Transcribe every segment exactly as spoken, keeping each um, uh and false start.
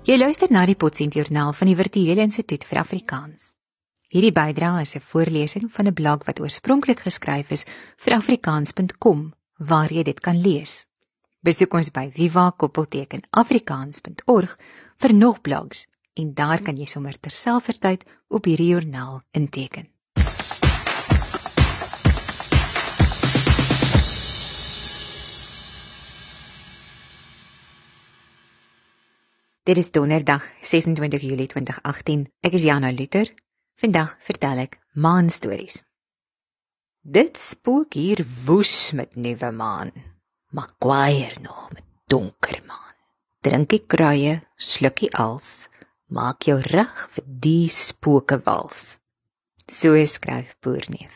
Jy luister na die Potchefstroom van die Virtuele Instituut vir Afrikaans. Hierdie bydra is 'n voorlesing van 'n blog wat oorspronklik geskryf is vir afrikaans punt com, waar jy dit kan lees. Besoek ons by viva koppelteken afrikaans punt org vir nog blogs en daar kan jy sommer terselfdertyd op hierdie joernaal inteken. Dit is donderdag, ses en twintig Julie twintig agttien. Ek is Jana Luther. Vandag vertel ek maanstories. Dit spook hier woes met nuwe maan, maar kwaaier nog met donker maan. Drink die kruie, sluk die als, maak jou reg vir die spooke wals. So skryf Boerneef.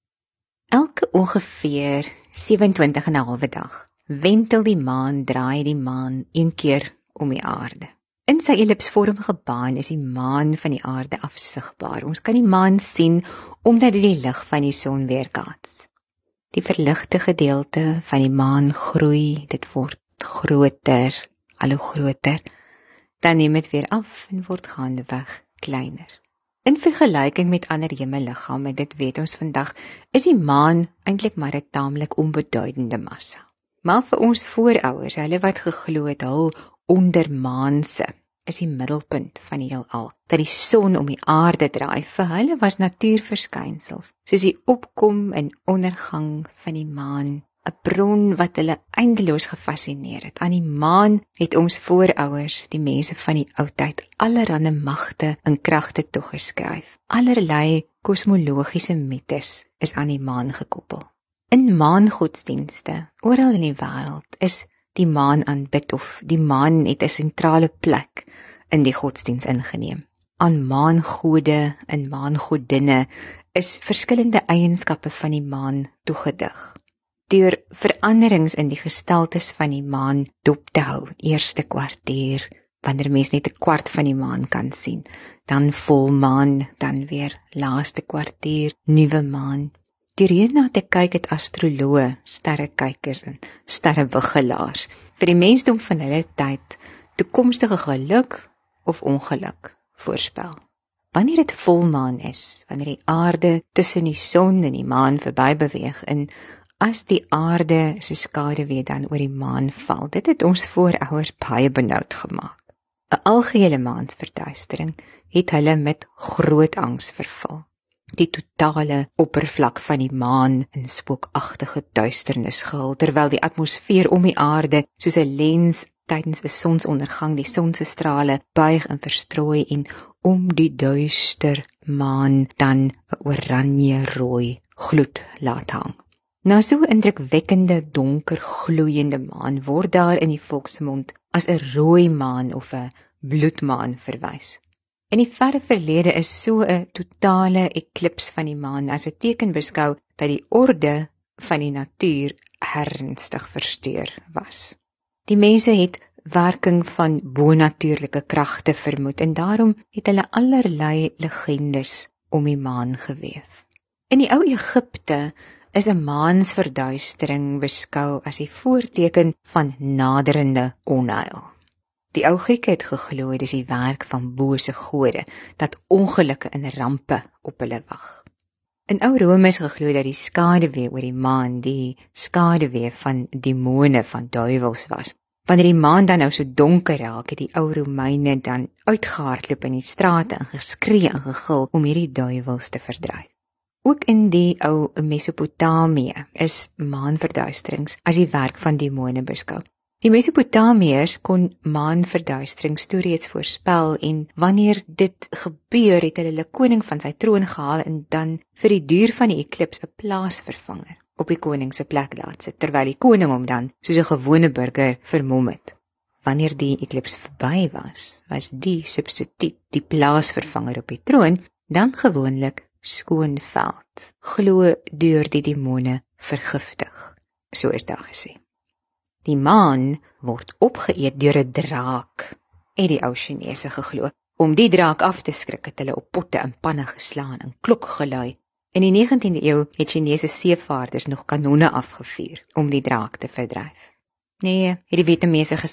Elke ongeveer sewe en twintig en 'n halwe dag wentel die maan, draai die maan een keer om die aarde. In sy ellipsvormige baan is die maan van die aarde afsigbaar. Ons kan die maan sien omdat dit die lig van die son weerkaats. Die verligte gedeelte van die maan groei, dit word groter, al hoe groter, dan neem dit weer af en word gaandeweg kleiner. In vergelyking met ander hemelliggame, dit weet ons vandag, is die maan eintlik maar 'n taamlik onbeduidende massa. Maar vir ons voorouers, hulle wat geglo het hul ondermaanse is die middelpunt van die heelal, dat die son om die aarde draai, vir hulle was natuurverskynsels, soos die opkom en ondergang van die maan, 'n bron wat hulle eindeloos gefascineer het. Aan die maan het ons voorouers, die mense van die oudtyd, allerlei magte en kragte toegeskryf. Allerlei kosmologiese mites is aan die maan gekoppel. In maangodsdienste, oral in die wêreld, is die maan aanbid of die maan het 'n sentrale plek in die godsdiens ingeneem. Aan maangode en maangodinne is verskillende eienskappe van die maan toegedig. Deur veranderings in die gestaltes van die maan dop te hou, eerste kwartier, wanneer mens net 'n kwart van die maan kan sien, dan volmaan, dan weer laaste kwartier, nuwe maan. Deur hierna te kyk het astroloë, sterrekykers en sterrewigelaars vir die mensdom van hulle tyd toekomstige geluk of ongeluk voorspel. Wanneer dit volmaan is, wanneer die aarde tussen die son en die maan verby beweeg en as die aarde se skaduwee dan oor die maan val, dit het ons voorouers baie benoud gemaak. 'n Algehele maansverduistering het hulle met groot angs vervul. Die totale oppervlak van die maan in spookagtige duisternis gehul, terwyl die atmosfeer om die aarde soos 'n lens tydens 'n sonsondergang die son se strale buig en verstrooi en om die duister maan dan 'n oranje-rooi gloed laat hang. Na so 'n indrukwekkende donker gloeiende maan word daar in die volksmond as 'n rooi maan of 'n bloedmaan verwys. In die verre verlede is so 'n totale eklips van die maan as 'n teken beskou dat die orde van die natuur ernstig versteur was. Die mense het werking van bonatuurlike kragte vermoed en daarom het hulle allerlei legendes om die maan geweef. In die ou Egipte is 'n maansverduistering beskou as die voorteken van naderende onheil. Die ou Grieke het geglo dit is die werk van bose gode, dat ongelukke en rampe op hulle wag. In ou Rome is geglo dat die skaduwee oor die maan die skaduwee van demone, van duiwels was. Wanneer die maan dan nou so donker raak, het die ou Romeine dan uitgehardloop in die strate en geskree en gegil om hierdie duiwels te verdryf. Ook in die ou Mesopotamië is maanverduisterings as die werk van demone beskou. Die Mesopotamiërs kon maanverduisterings toe reeds voorspel en wanneer dit gebeur het hulle hulle koning van sy troon gehaal en dan vir die duur van die eklips 'n plaasvervanger op die koning se plek laat sit, terwyl die koning hom dan soos 'n gewone burger vermom het. Wanneer die eklips verby was, was die substituut, die plaasvervanger op die troon, dan gewoonlik skoonveld, glo deur die demone vergiftig, so is daar gesê. Die maan word opgeëet deur 'n draak, het die ou Chinese geglo. Om die draak af te skrik het hulle op potte en panne geslaan en klok gelui. In die negentiende eeu het Chinese seevaarders nog kanonne afgevuur om die draak te verdryf. Nee, het die Vietnamese gesê,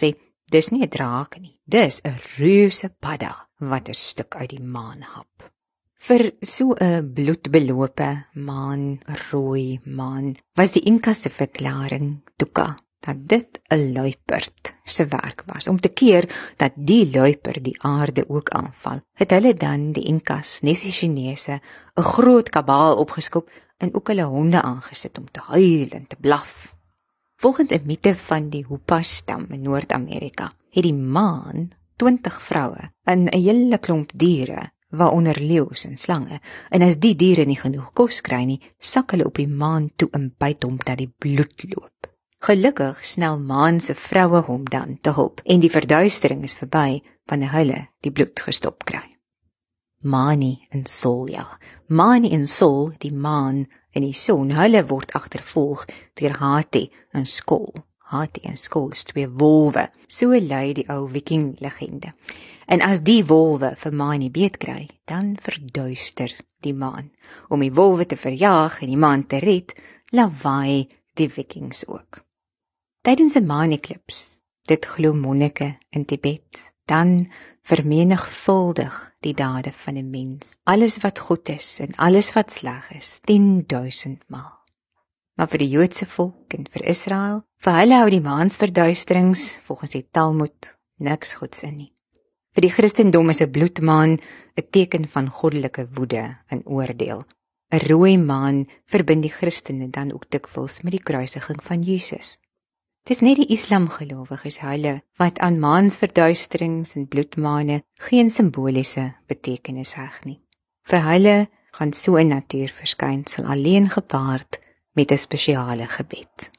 Dis nie 'n draak nie, dis 'n reuse padda wat 'n stuk uit die maan hap. Vir so 'n bloedbelope maan, rooi maan, was die Inka se verklaring Tuka dat dit 'n luiperd se werk was om te keer dat die luiperd die aarde ook aanval. Het hulle dan die Inkas, nes die Chinese, 'n groot kabaal opgeskop en ook hulle honde aangesit om te huil en te blaf. Volgens 'n mite van die Hoopa-stam in Noord-Amerika het die maan twintig vroue en 'n hele klomp diere, waaronder leeu's en slange, en as die diere nie genoeg kos kry nie, sak hulle op die maan toe en byt hom dat die bloed loop. Gelukkig snel maan se vroue hom dan te hulp en die verduistering is verby wanneer hulle die bloed gestop kry. Mani en Sol, ja. Mani en Sol, die maan en die son, hulle word agtervolg deur Hati en Skol. Hati en Skol is twee wolwe, so lui die ou Viking legende. En as die wolwe vir Mani beet kry, dan verduister die maan. Om die wolwe te verjaag en die maan te red, lawaai die Vikings ook. Tydens 'n maan-eklips, dit glo monnike in Tibet, dan vermenigvuldig die dade van 'n mens, alles wat goed is en alles wat sleg is, tienduisend maal. Maar vir die Joodse volk en vir Israel, vir hulle hou die maansverduisterings, volgens die Talmud, niks goeds in nie. Vir die Christendom is 'n bloedmaan 'n teken van goddelike woede en oordeel. 'n Rooi maan verbind die Christene dan ook dikwels met die kruisiging van Jesus. Dis net die Islamgelowiges hulle wat aan maansverduisterings en bloedmaane geen simboliese betekenis heg nie. Vir hulle gaan so 'n natuurverskynsel alleen gepaard met 'n spesiale gebed.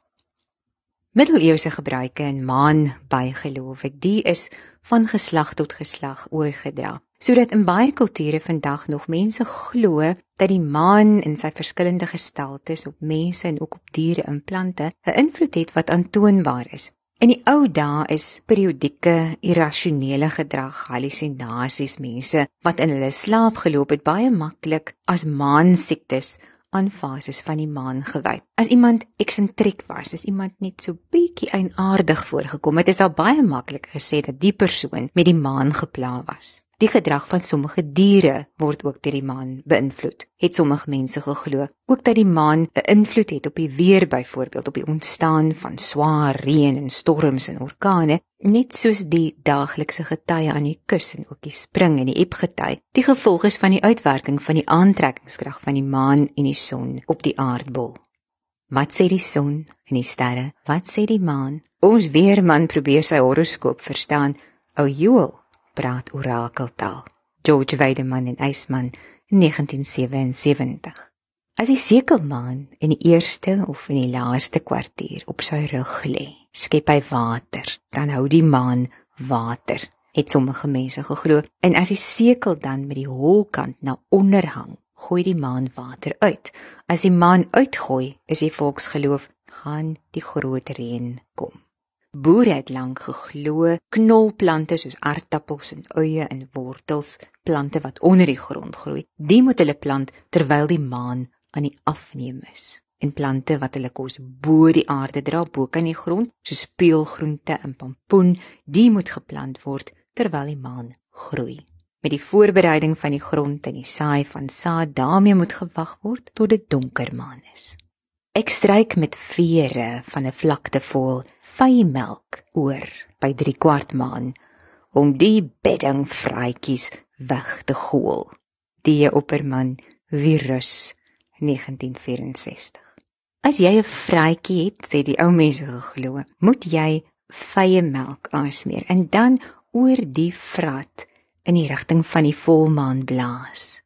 Middeleeuse gebruike in maanbygelowe, die is van geslag tot geslag oorgedra, sodat in baie kulture vandag nog mense glo dat die maan in sy verskillende gestaltes op mense en ook op diere en plante 'n invloed het wat aantoonbaar is. In die ou dae is periodieke, irrasionele gedrag, hallusinasies, mense wat in hulle slaap geloop het, baie maklik as maansiektes aan fases van die maan gewyd. As iemand eksentriek was, as iemand net so bietjie eienaardig voorgekom het, is daar baie maklik gesê dat die persoon met die maan gepla was. Die gedrag van sommige diere word ook deur die maan beïnvloed, het sommige mense geglo. Ook dat die maan 'n invloed het op die weer, byvoorbeeld op die ontstaan van swaar reën en storms en orkane, net soos die daaglikse getye aan die kus en ook die spring en die epgety, die gevolg is van die uitwerking van die aantrekkingskrag van die maan en die son op die aardbol. Wat sê die son en die sterre? Wat sê die maan? Ons weerman probeer sy horoskoop verstaan. Ou Joel praat orakeltaal. George Weideman en Eisman, negentien sewensewentig. As die sekelmaan in die eerste of in die laaste kwartier op sy rug lê, skep hy water, dan hou die maan water, het sommige mense geglo. En as die sekel dan met die holkant na onder hang, gooi die maan water uit. As die maan uitgooi, is die volksgeloof, gaan die groot reën kom. Boere het lank geglo, knolplante soos aardappels en uie en wortels, plante wat onder die grond groei, die moet hulle plant terwyl die maan aan die afneem is. En plante wat hulle kos bo die aarde dra, bo kan die grond, soos peulgroente en pampoen, die moet geplant word terwyl die maan groei. Met die voorbereiding van die grond en die saai van saad, daarmee moet gewag word tot dit donker maan is. Ek stryk met vere van 'n vlakte vol veimelk oor by drie kwart maan, om die bedding vrytjies weg te gool. Die Opperman, Virus, negentien vyf-en-sestig. As jy 'n vrytjie het, sê die ou mense geglo, moet jy vye melk aansmeer en dan oor die vrat in die rigting van die volmaan blaas.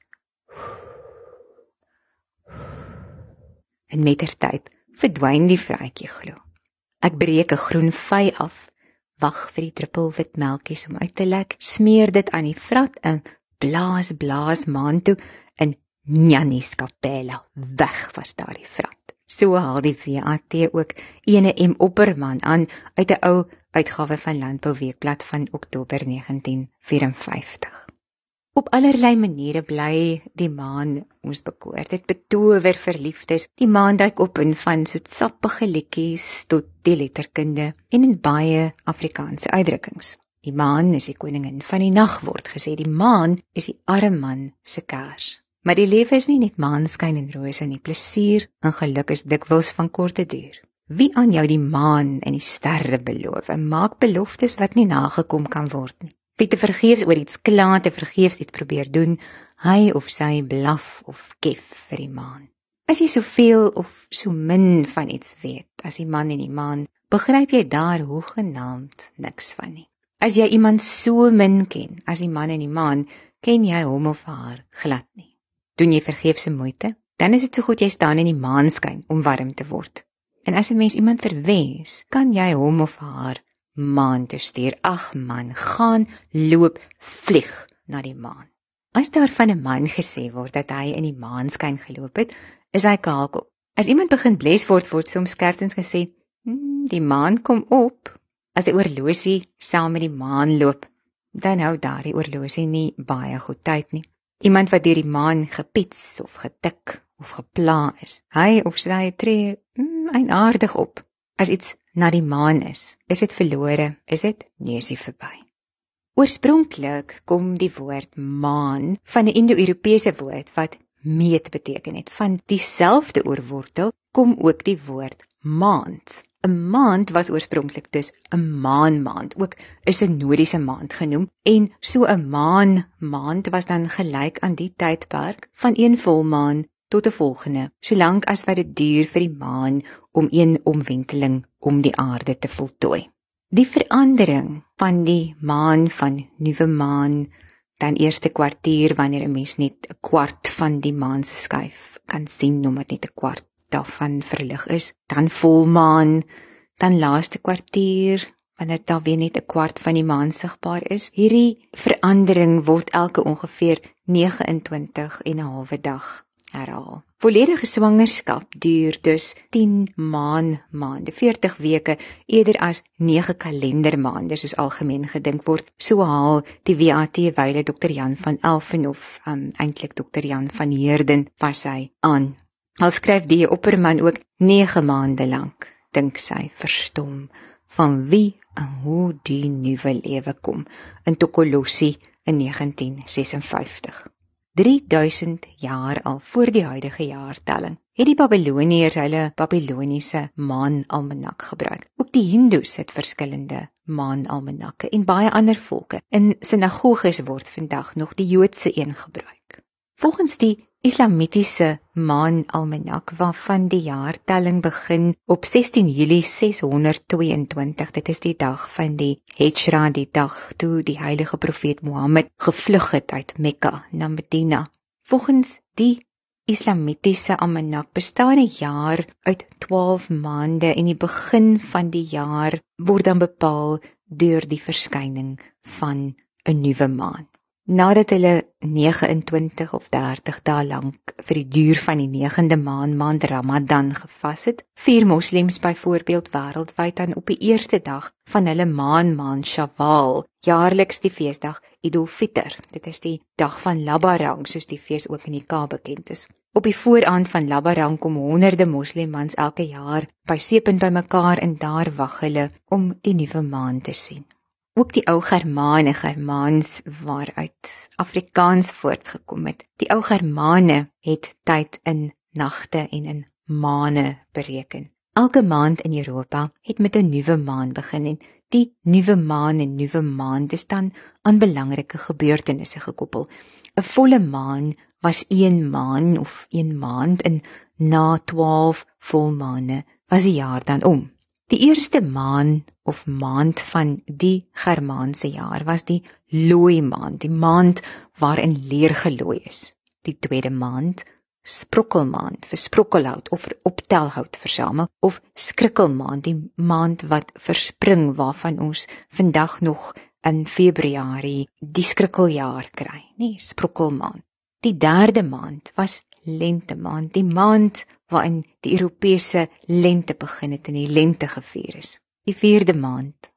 En mettertyd verdwyn die vrytjie glo. Ek breek 'n groen vy af, wag vir die druppelwit melkies om uit te lek, smeer dit aan die vrat en blaas, blaas maan toe en Njannies Kapella, weg was daar die vrat. So haal die W A T ook ene M Opperman aan uit 'n ou uitgawe van Landbou Weekblad van Oktober negentien vyf-en-vyftig. Op allerlei maniere bly die maan ons bekoor. Dit betower verliefdes. Die maan duik op in van soetsappige liedjies tot die letterkunde en in baie Afrikaanse uitdrukkings. Die maan is die koningin van die nag, word gesê. Die maan is die arme man se kers. Maar die lewe is nie net maanskyn en rose nie. Plesier en geluk is dikwels van korte duur. Wie aan jou die maan en die sterre beloof, en maak beloftes wat nie nagekom kan word nie. Wie te vergeefs oor iets kla, te vergeefs iets probeer doen, hy of sy blaf of kef vir die maan. As jy soveel of so min van iets weet as die man en die maan, begryp jy daar hoegenaamd niks van nie. As jy iemand so min ken as die man en die maan, ken jy hom of haar glad nie. Doen jy vergeefse moeite, dan is dit so goed jy staan in die maanskyn om warm te word. En as 'n mens iemand verwens, kan jy hom of haar maan toe stuur. Ag man, gaan, loop, vlieg na die maan. As daar van 'n man gesê word dat hy in die maanskyn geloop het, is hy kakel. As iemand begin bles word, word soms skertsend gesê, hm, die maan kom op. As die oorlosie saam met die maan loop, dan hou daardie oorlosie nie baie goed tyd nie. Iemand wat deur die maan gepiets of getik of gepla is, hy of sy tree mm, eienaardig op. As iets na die maan is, is dit verlore, is dit neusie verby. Oorspronklik kom die woord maan van 'n Indo-Europese woord wat meet beteken het. Van dieselfde oorwortel kom ook die woord maand. 'n Maand was oorspronklik dus 'n maanmaand, ook 'n synodiese maand genoem, en so 'n maanmaand was dan gelyk aan die tydperk van een volmaan tot 'n volgende, solank as wat dit duur vir die maan om een omwenteling om die aarde te voltooi. Die verandering van die maan van nuwe maan, dan eerste kwartier wanneer 'n mens net 'n kwart van die maan se skyf kan sien, omdat net 'n kwart daarvan verlig is, dan volmaan, dan laaste kwartier, wanneer daar weer net 'n kwart van die maan sigbaar is. Hierdie verandering word elke ongeveer nege en twintig en 'n halwe dag herhaal. Volledige swangerskap duur dus tien maanmaande, veertig weke, eerder as nege kalendermaande, soos algemeen gedink word. So haal die W A T wyle dokter Jan van Elfenhof, um, eintlik dokter Jan van Heerden, was hy aan. Al skryf die opperman ook nege maande lank, dink sy verstom, van wie en hoe die nuwe lewe kom, in Tokolosi in negentien sesenvyftig. drie duisend jaar al voor die huidige jaartelling, het die Babiloniërs hulle Babiloniese maanalmanak gebruik. Ook die Hindoes het verskillende maanalmanakke en baie ander volke. In sinagoges word vandag nog die Joodse een gebruik. Volgens die Islamitiese maanalmanak, waarvan die jaartelling begin op sestien Julie seshonderdtweeëntwintig, dit is die dag van die Hijra, die dag toe die heilige profeet Mohammed gevlug het uit Mekka na Medina. Volgens die Islamitiese almanak bestaan 'n jaar uit twaalf maande en die begin van die jaar word dan bepaal deur die verskyning van 'n nuwe maan. Nadat hulle nege en twintig of dertig dae lank vir die duur van die negende maan, maand Ramadan gevas het, vier moslems byvoorbeeld wêreldwyd dan op die eerste dag van hulle maan maand Shawwal, jaarliks die feesdag Idul Fitr. Dit is die dag van Labarang, soos die fees ook in die Kaap bekend is. Op die vooraand van Labarang kom honderde moslimmans elke jaar by Seepunt bymekaar en daar wag hulle om die nuwe maan te sien. Ook die ou Germane, Germaans waaruit Afrikaans voortgekom het. Die ou Germane het tyd in nagte en in maane bereken. Elke maand in Europa het met 'n nuwe maan begin en die nuwe maan en nuwe maand is dan aan belangrike gebeurtenisse gekoppel. 'n Volle maan was een maan of een maand en na twaalf volmaane was die jaar dan om. Die eerste maan of maand van die Germaanse jaar was die looi maand, die maand waarin leer gelooi is. Die tweede maand, sprokkelmaand, vir sprokkelhout of vir optelhout versamel, of skrikkelmaand, die maand wat verspring waarvan ons vandag nog in Februarie die skrikkeljaar kry, nie sprokkelmaand. Die derde maand was lentemaand, die maand waarin die Europese lente begin het en die lente gevier is. Die vierde maand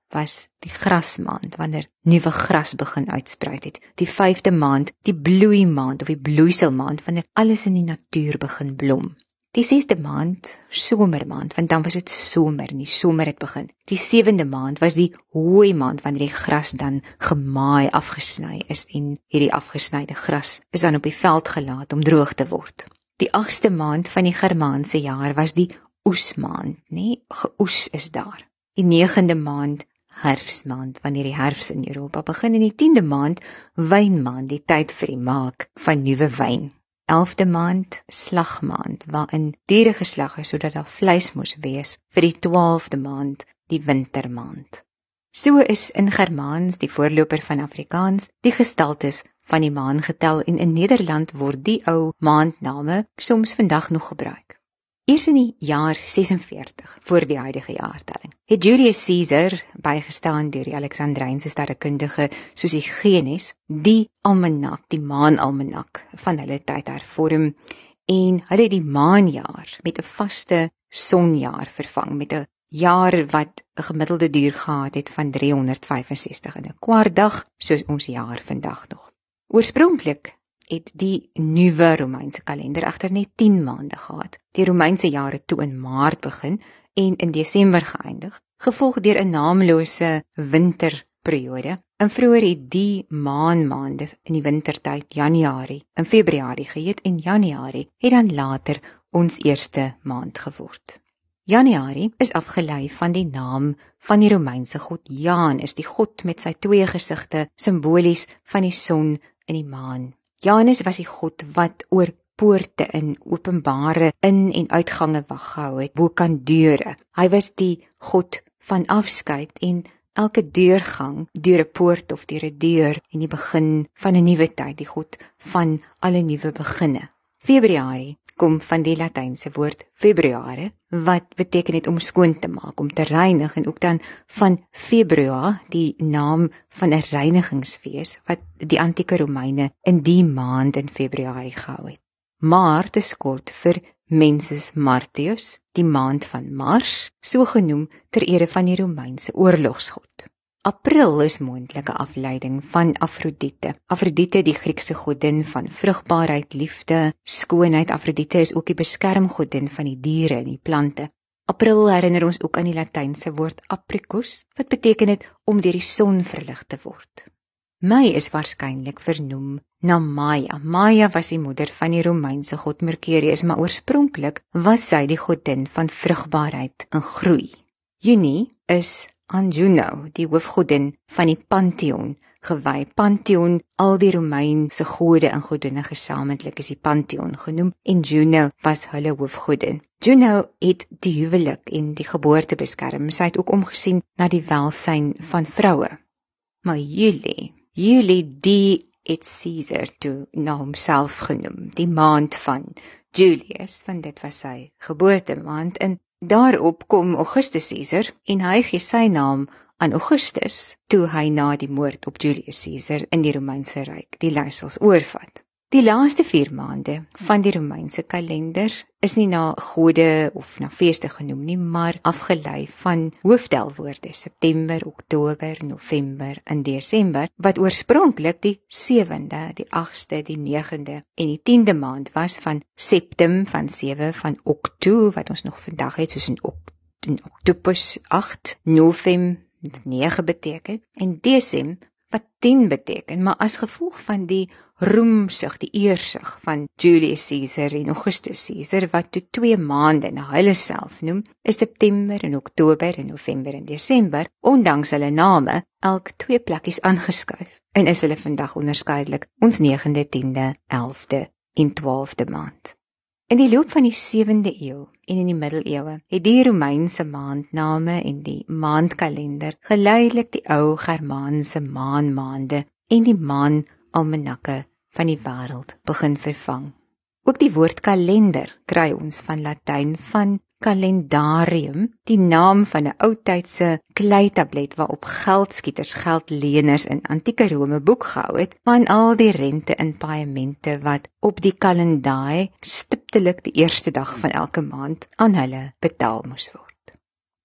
was die grasmaand, wanneer nuwe gras begin uitspruit het. Die vyfde maand, die bloeimaand of die bloeiselmaand, wanneer alles in die natuur begin blom. Die sesde maand, somermaand, want dan was dit somer en die somer het begin. Die sewende maand was die hooi maand, wanneer die gras dan gemaai, afgesny is en hierdie afgesnyde gras is dan op die veld gelaat om droog te word. Die agste maand van die Germaanse jaar was die oesmaand, nee, geoes is daar. Die negende maand, herfsmaand, wanneer die herfs in Europa begin, en die tiende maand, wynmaand, die tyd vir die maak van nuwe wyn. Elfde maand, slagmaand, waarin diere geslag is, sodat daar vleis moes wees, vir die twaalfde maand, die wintermaand. So is in Germaans, die voorloper van Afrikaans, die gestaltes van die maan getel, en in Nederland word die ou maandname soms vandag nog gebruik. Eers in die jaar sesenveertig, voor die huidige jaartelling, het Julius Caesar, bygestaan deur die Alexandrynse sterrekundige Sosigenes, die almanak, die maanalmanak van hulle tyd hervorm, en hulle die maanjaar met 'n vaste sonjaar vervang, met 'n jaar wat 'n gemiddelde duur gehad het van driehonderdvyfensestig en 'n kwart dag, soos ons jaar vandag nog. Oorspronklik het die nuwe Romeinse kalender egter net tien maande gehad. Die Romeinse jare toe in Maart begin en in Desember geëindig, gevolg deur 'n naamlose winterperiode. En vroeër het die maanmaande in die wintertyd Januarie en Februarie geheet, en Januarie het dan later ons eerste maand geword. Januarie is afgelei van die naam van die Romeinse god Janus, die god met sy twee gesigte, simbolies van die son en die maan. Janus was die god wat oor poorte in openbare in- en uitgange wag gehou het, bo kan deure. Hy was die god van afskeid en elke deurgang, deur 'n poort of deur 'n deur en die begin van 'n nuwe tyd, die god van alle nuwe beginne. Februarie kom van die Latynse woord februare, wat beteken het om skoon te maak, om te reinig, en ook dan van februa, die naam van 'n reinigingsfees, wat die antieke Romeine in die maand in Februarie gehou het. Maart is kort vir Mensis Martius, die maand van Mars, so genoem ter ere van die Romeinse oorlogsgod. April is moontlike afleiding van Afrodite. Afrodite, die Griekse godin van vrugbaarheid, liefde, skoonheid. Afrodite is ook die beskermgodin van die diere en die plante. April herinner ons ook aan die Latynse woord apricus, wat beteken het om deur die son verlig te word. Mei is waarskynlik vernoem na Maia. Maia was die moeder van die Romeinse god Mercurius, maar oorspronklik was sy die godin van vrugbaarheid en groei. Junie is aan Juno, die hoofgodin van die Pantheon, gewy. Pantheon, al die Romeinse gode en godinne gesamentlik is die Pantheon genoem, en Juno was hulle hoofgodin. Juno het die huwelik en die geboorte beskerm. Sy het ook omgesien na die welsyn van vroue. Maar Julie, Julie die het Caesar toe na homself genoem, die maand van Julius, want dit was sy geboortemaand, en daarop kom Augustus Caesar, en hy gee sy naam aan Augustus, toe hy na die moord op Julius Caesar in die Romeinse Ryk die leiersels oorvat. Die laaste vier maande van die Romeinse kalender is nie na gode of na feeste genoem nie, maar afgelei van hooftelwoorde, September, Oktober, November en Desember, wat oorspronklik die sewende, die agste, die negende en die tiende maand was, van Septem, van sewe, van Octo, wat ons nog vandag het, soos in, ok, in Octopus, agt, Novem, nege beteken, en Decem, wat tien beteken, maar as gevolg van die roemsug, die eersug van Julius Caesar en Augustus Caesar, wat toe twee maande na hulle self noem, is September en Oktober en November en Desember, ondanks hulle name, elk twee plekkies aangeskuif, en is hulle vandag onderskeidelik ons negende, tiende, elfde en twaalfde maand. In die loop van die sewende eeu en in die middeleeue het die Romeinse maandname en die maandkalender geleidelik die ou Germaanse maanmaande en die maanalmanakke van die wêreld begin vervang. Ook die woord kalender kry ons van Latyn van calendarium, die naam van 'n oudtydse kleitablet waarop geldskieters, geldleners in antieke Rome boek gehou het, van al die rente en paemente wat op die kalendaai stiptelik die eerste dag van elke maand aan hulle betaal moes word.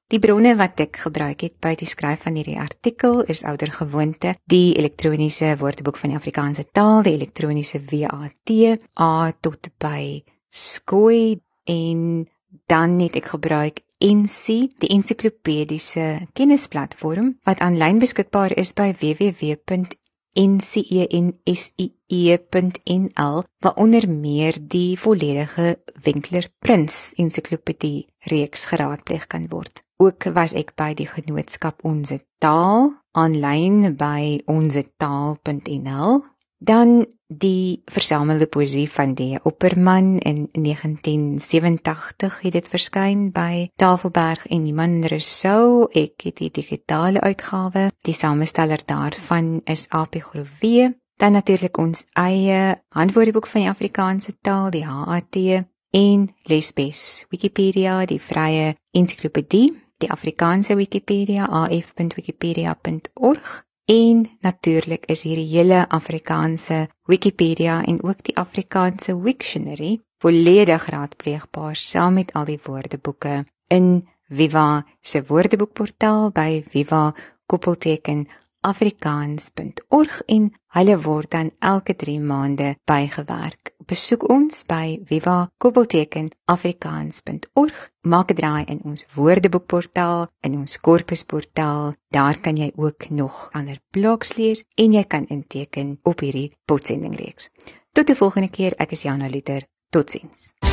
Die bronne wat ek gebruik het by die skryf van hierdie artikel is ouer gewoonte, die elektroniese woordeboek van die Afrikaanse taal, die elektroniese W A T, A tot by Skooi, en dan het ek gebruik N C, die ensiklopediese kennisplatform, wat aanlyn beskikbaar is by w w w punt n c e n s i e punt n l, waar onder meer die volledige Winkler Prins ensiklopedie reeks geraadpleeg kan word. Ook was ek by die genootskap Onze Taal, aanlyn by onze taal punt n l, dan die versamelde poesie van D. Opperman in negentien sewentig het dit verskyn by Tafelberg en Iman Rousseau. Ek het die digitale uitgawe. Die samesteller daarvan is A P Groewe. Dan natuurlik ons eie handwoordeboek van die Afrikaanse taal, die H A T, en Lesbes Wikipedia, die vrye ensiklopedie, die Afrikaanse Wikipedia, a f punt wikipedia punt org. En natuurlik is hierdie hele Afrikaanse Wikipedia en ook die Afrikaanse Wiktionary volledig raadpleegbaar saam met al die woordeboeke in Viva se woordeboekportaal by viva koppelteken afrikaans punt org, en hulle word dan elke drie maande bygewerk. Besoek ons by viva koppelteken afrikaans punt org, maak 'n draai in ons woordeboekportaal, in ons korpusportaal. Daar kan jy ook nog ander blogs lees en jy kan inteken op hierdie potsendingreeks. Tot die volgende keer, ek is Jana Luther. Totsiens.